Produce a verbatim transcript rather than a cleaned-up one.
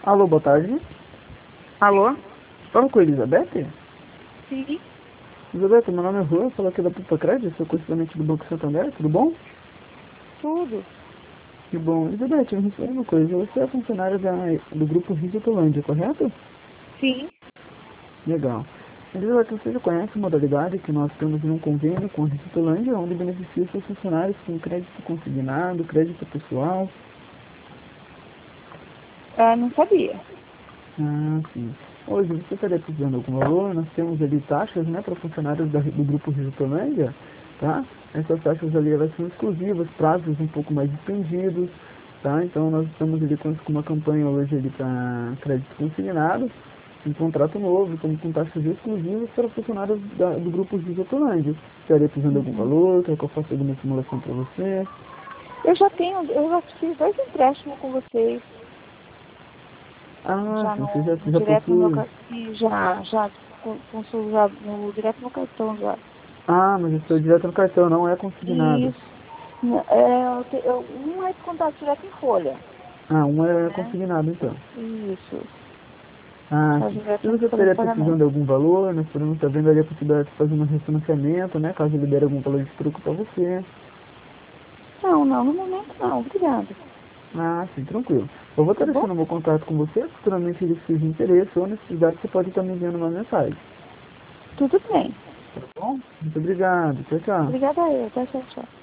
Alô, boa tarde. Alô? Fala com a Elizabeth? Sim, Elizabeth, meu nome é Juan, falo aqui da Pupa Crédito, sou correspondente do Banco Santander, tudo bom? tudo. Que bom. Elizabeth, me responde uma coisa, você é funcionária da, do grupo Risotolândia, correto? Sim. Legal. Elizabeth, você já conhece a modalidade que nós temos em um convênio com a Risotolândia, onde beneficia seus funcionários com crédito consignado, crédito pessoal? Ah, não sabia. Ah, sim. Hoje, você estaria precisando de algum valor? Nós temos ali taxas, né, para funcionários da, do grupo Risotolândia, tá? Essas taxas ali, elas são exclusivas, prazos um pouco mais estendidos, tá? Então, nós estamos ali com, com uma campanha hoje ali para crédito consignado, um contrato novo, como com taxas exclusivas para funcionários da, do grupo Risotolândia. Estaria precisando de algum Uhum. valor? Quer que eu faça alguma simulação para você? Eu já tenho, eu já fiz dois empréstimos com vocês, Ah, já sim, você já, no, no já direto no meu possui. cartão, já, já com, com seu- já no direto no cartão já. Ah, mas eu estou direto no cartão, não é consignado. Isso. É, eu te- eu- um é de contato direto em folha, Ah, um é né? consignado então. Isso. Ah, Faz sim. Se direto você em folha de estaria precisando de pagamento. algum valor, nós podemos estar vendo ali a possibilidade de fazer um refinanciamento, né? Caso libere algum valor de troco para você. Não, não, no momento não, obrigada. Ah, sim, tranquilo. Eu vou estar Tá bom? deixando meu contato com você, futuramente ele surge interesse ou necessidade, você pode estar me enviando uma mensagem. Tudo bem. Tá bom? Muito obrigado. Tchau, tchau. Obrigada a eu. Tchau, tchau, tchau.